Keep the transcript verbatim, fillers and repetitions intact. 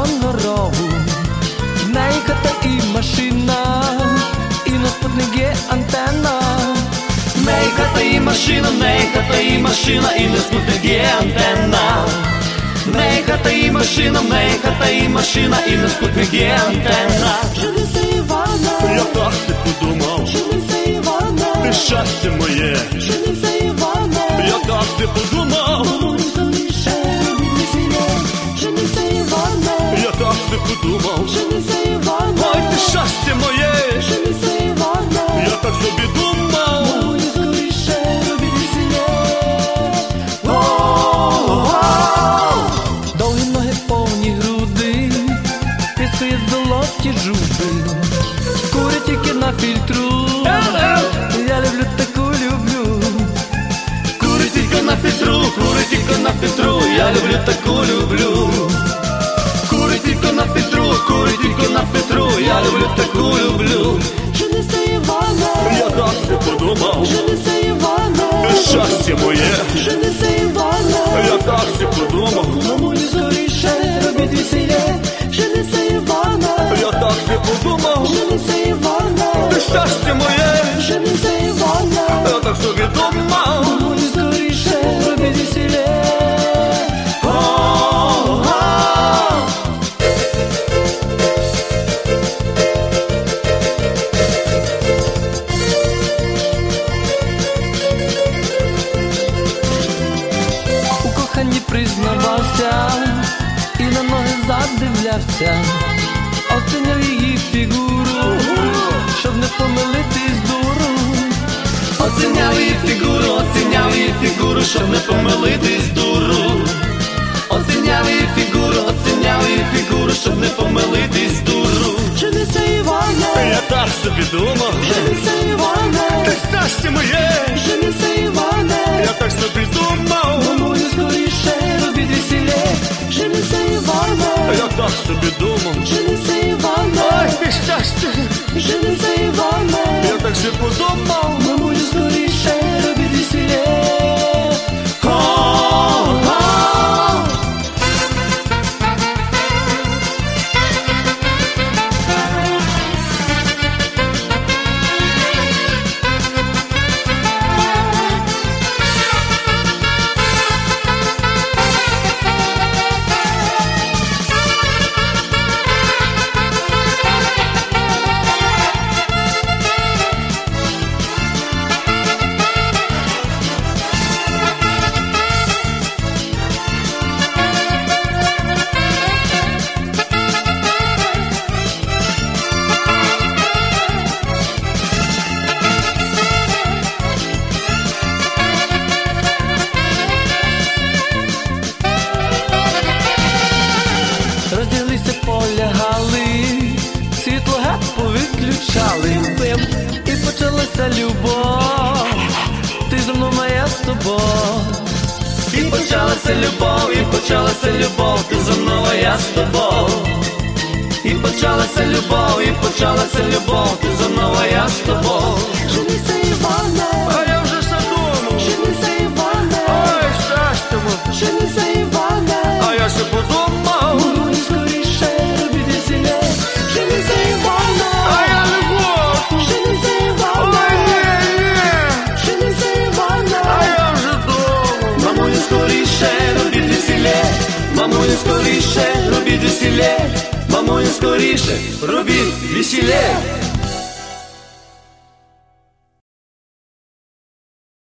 гонорогу. В неї хата і машина, і на спутник є антенна. В неї хата і машина, в неї хата і машина, і на спутник є антенна. В неї хата і машина, в неї хата і машина, і на спутник є антенна. Женися, Іване, Я так ти подумав, женися, Іване, ти щастя моє. женися, Іване, Я так ти подумав, мамулі скоріше, робіть весілля. Женися, Іване, я так ти подумав. женися, Іване, Ой, ти щастя моє. женися, Іване, Я так собі думав. мамулі скоріше, робіть весілля. Довгі ноги, повні груди, тискає золоті жуби, курить тільки на фільтру. Я люблю таку, люблю. Курить тільки на фітру, курить тільки на фітру, я люблю таку, люблю. Курить тільки на фітру, курить тільки на фітру, я люблю таку, люблю. Женися, Іване, Я так ти подумав, женися, Іване, ти щастя моє. женися, Іване, Я так ти подумав, мамулі скоріше, робіть весілля. Женися, Іване, я так ти подумав. женися, Іване, Ти щастя моє. женися, Іване, Я так собі думав. мамулі скоріше, робіть весілля. У коханні признавався і на ноги задивлявся, оціняв її фігуру, щоб не помилитись дуру. Оціняв її фігуру, оціняв її фігуру, щоб не помилитись дуру. Оціняв її фігуру, оціняв її фігуру, щоб не помилитись дуру. Женися, Іване, Я так собі думав, женися, ти Іване, щастя моє. женися, Іване, Я так собі думав, мамулі скоріше, робіть весілля. Женися, Іване, я так собі думав. женися, Ой, Іване, ти щастя, женися, Іване, я так собі подумав. мамулі скоріше, робіть весілля. Розділися, полягали, світло геть повиключали, і почалася любов, ти зо мною, моя з тобою. І почалася любов, і почалася любов, ти зо мною, я з тобою. І почалася любов, і почалася любов, ти зо мною, я з тобою. Женися, Іване, А я вже задумав, женися, Іване, ой, щастя моє. женися, Іване, А я ще подумав, мамулі скоріше, робіть весілля. Женися, Іване, а я не хочу. женися, Ой, Іване, ні, ні, женися, Іване, а я вже думав. Мамулі скоріше, робіть весілля. Мамулі скоріше, робіть весілля. Мамулі скоріше, робіть весілля.